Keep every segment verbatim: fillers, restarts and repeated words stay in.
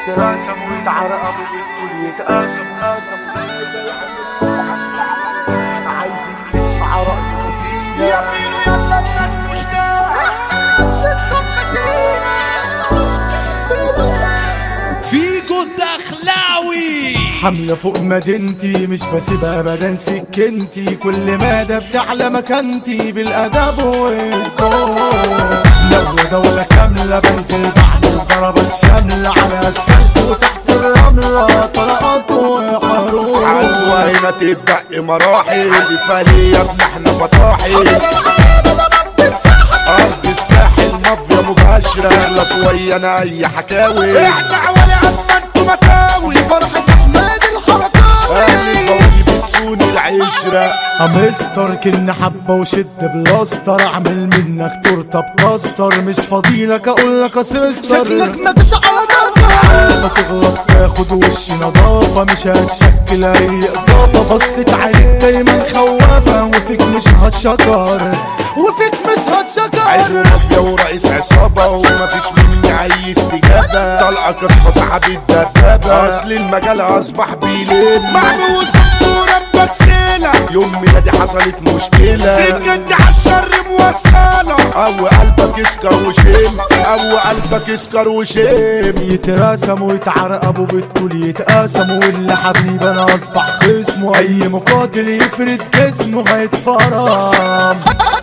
يترسم ويتعرقب وبالطول يتقاسم عايزين نسمع رأيكم فينا يا فيلو يلا الناس مشتاقة فيجو الدخلاوي حملة فوق مدينتي مش بسيبها ابدا سكنتي كل مدى بتعلى مكانتي بالادب والذوق لو دولة كاملة بنزل بعد الضربة الشاملة على اسفلت وتحت الرملة طلقات وحروب عزوة هنا تبدأ مراحل دي فالية ابن احنا فطاحل ارض الساحل مافيا مباشرة اخلص ويا انا اي حكاوي احنا عوالي اما انتو مكاوي فرحة احمد الحركاوي اهل البوابي بتسوني العشرة امستر كن حبة وشد بلاستر اعمل منك تورته بكاستر مش فاضيلك اقولك يا سيستر شكلك مكش على نصر ما تغلط تاخد وش نضافة مش هتشكل اي اضافة بصت عليك دايما خوافة وفيك مش هتشكر وفيك مش هتشكر عيب مافيا ورئيس عصابة ومفيش مني اي استجابة طلقك اصحى صاحبي الدبابة اصل المجال اصبح بيلين محبوس بصورة بكسلة يوم ميلادي حصلت مشكلة سكتي عالشر موصلة او قلبك يسكر وشيم او قلبك يسكر وشيم يترسم ويتعرقب وبالطول يتقاسم واللي حبيب انا اصبح خصمه اي مقاتل يفرد جسمه هيتفرم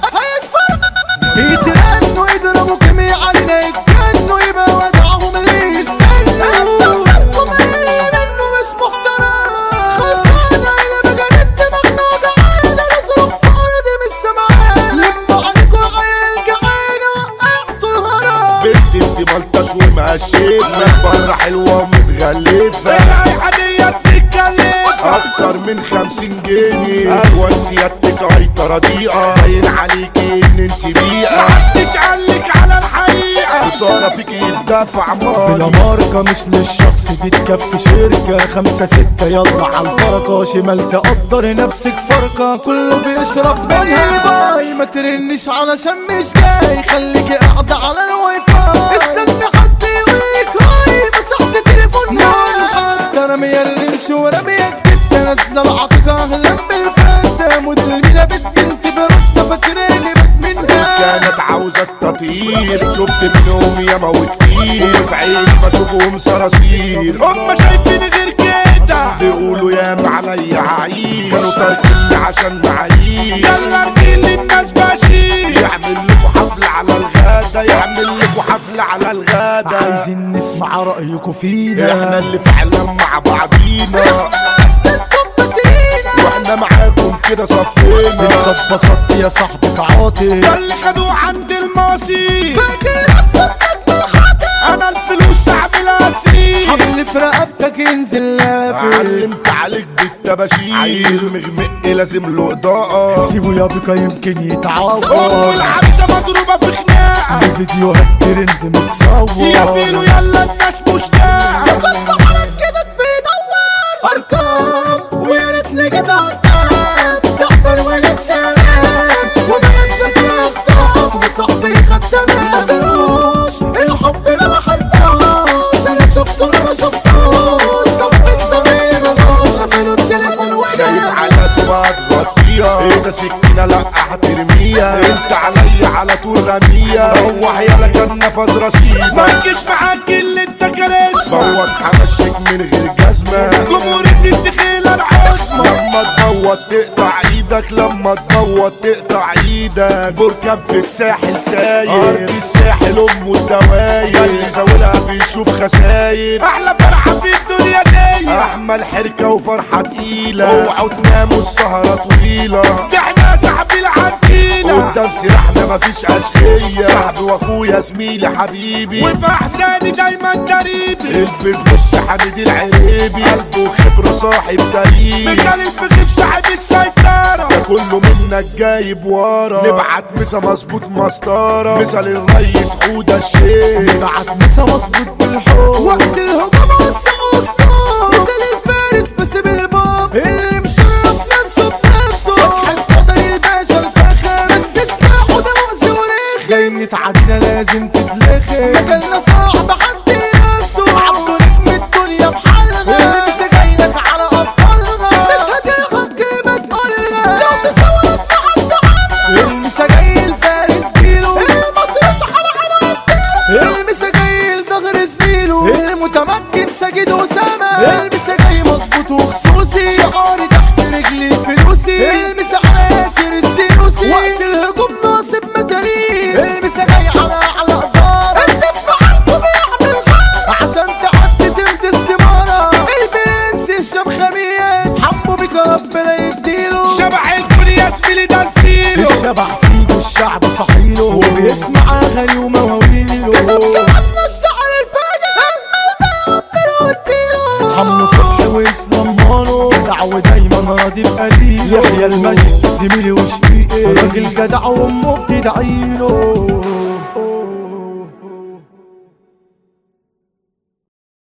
يترنوا يضربوا كمية علينا يتجنوا يبقى ودعهم اللي يستنوا منه مش محترم خلصانة إلى مجرد دماغنا وجعانة نصرف في أرضي مش سمعانة لموا عليكوا عيال جعانة وقعتوا الهرم بنت انت ملطش ومقشفة برا حلوة ومتغلفة العيحة ديت بتتكلف أكتر من خمسين جنيه أهوى سيادتك عيطة رديئة باين عليكي إن انت بيئة محدش قالك على الحقيقة خسارة فيكي يدفع مال بلا ماركة مش للشخص دي تكفي شركة خمسة ستة يلا عالبركة شمال تقدر نفسك فرقة كله بيشرب منها باي ما ترنش علشان مش جاي خليكي قاعدة على الواي فاي استنى حد يقولك هاي مسحت تليفون حد رمي الرمش ورمي الجد نازلة العاطفة اهلا بالفتى مدلمينة بنت برد فاكراني بك منها كانت عاوزة التطهير شفت منهم ياما وكتير في عين ما اشوفهم صراصير هم شايفين غير كده بيقولوا ياما عليا عايش كانوا تاركيني عشان معايير يلا ارجيل الناس بشير يعمل لكم حفلة على الغدا يعمل لكم حفلة على الغدا عايزين نسمع رأيكم فينا احنا اللي فعلا مع بعضينا واحنا معاكم كده صفينا انت اتبسطت يا صاحبك عاطل ده اللي خدوه عند الماضي فاكر نفسك بالخاطر انا الفلوس اعملها اسير حبل في رقبتك ينزل لافف علمت عليك بالتباشير عيل مغمق لازم له اضاءة سيبه يا بيكا يمكن يتعور العبيدة مضروبة في خناقة الفيديوهات ترند متصور يا فيلو يلا الناس مشتاقة كده بيدور ارقام ويا ريت نجد قدام تحضر ونفسي انام وبنت في نفسك وصاحبي خد تمام مدروش الحب ما بحبوش انا شفته انا ما شفتوش طفت زميلي ملوش قفلوا التليفون وحدة خايف على تبقى تغطيها ايه ده سكينة لا هترميها انت عليا على طول رمية روح يلا كان نفذ رصيدة ما تجيش معاك اللي انت كارثمة موت همشيك من غير جزمة جمهورية الدخيلة العظمى لما تبوط تقطع ايدك لما تبوط تقطع ايدك بركب في الساحل ساير ارض الساحل ام الدواير اللي زاولها بيشوف خساير احلى فرحة في الدنيا دي احمل حركة وفرحة تقيلة اوعوا تناموا السهرة طويلة ده احنا صاحبي العجينة قدام سلاحنا مفيش اشقية صاحبي واخويا زميلي حبيبي وفي احزاني دايما قريبي البيت بص حميد العريبي قلبه خبرة صاحب تاريخ مثال الفخيف صاحب السيطرة ده كله منك جايب ورا نبعت مسا مظبوط مسطرة مثال الريس حودة الشيخ نبعت مسا مظبوط بالحب وقت الهجوم وسع وسطهم مثال الفارس بس بالباب اللي مشرف نفسه بنفسه فتح القطر الباشا الفخر بس سلاحه ده مؤذي ورخم جاي نتعدى لازم تتلخم مجالنا صعب حد نفسه عبده نجم المتمكن ساجد وسامة. المسا جاي مظبوط وخصوصي، شعاري تحت رجلي فلوسي. المسا على ياسر السيوسي، وقت الهجوم ناصب متاريس. المسا جاي على على قدارة، اللي في معاكم بيعمل غارة عشان تعدي تلت استمارة. البنس الشام خميس، حمو بيك ربنا يديله. شبح الكل يا زميلي ده الفيلو، الشبح فيه والشعب صحيله، وبيسمع اغاني ومواويله. كتب كلامنا الشعر الفاجر، حمو صبحي واسلام مانو، جدع ودايما راضي بقليله. يحيى المجد زميلي وشقيقي، راجل جدع وامه بتدعيله.